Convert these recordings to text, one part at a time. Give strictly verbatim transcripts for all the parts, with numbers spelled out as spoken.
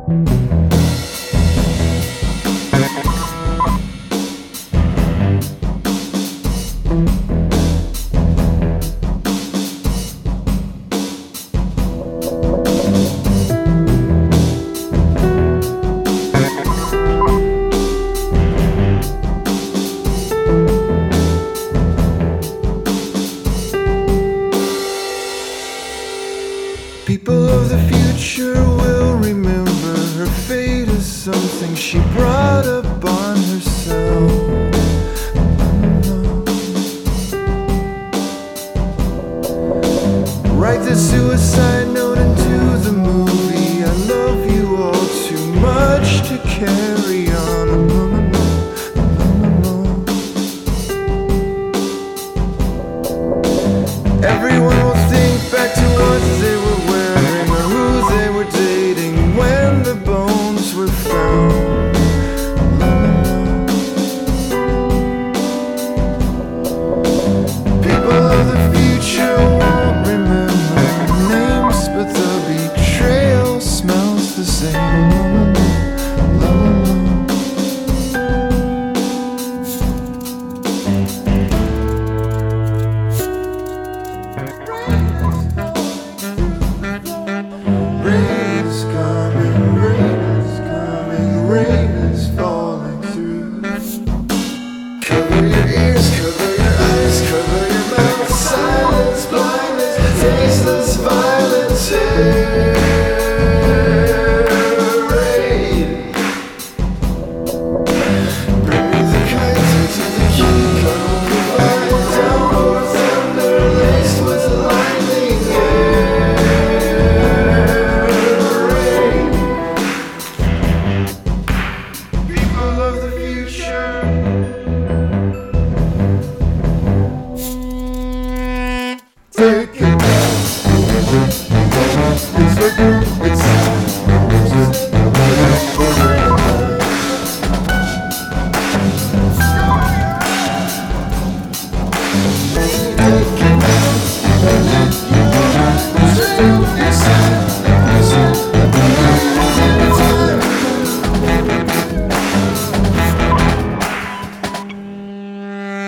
People of the future will remember her fate as something she brought upon herself. Write the suicide note into the movie. I love you all too much to carry on. Everyone will think back to what they were wearing or who they were dating when the bones were found. People of the future won't remember names, but the betrayal smells the same. Rain is coming, rain is coming, rain is falling through. Cover your ears, cover your eyes, cover your mouth. Silence, blindness, tasteless violence. Rain. Bring me the kites into the key, cuddle the vine. Downpour thunder laced with lightning. People of the future. Take it down. It's it's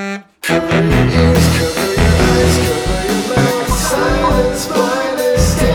cover your ears, cover your eyes, cover your mouth. Silence, blindness.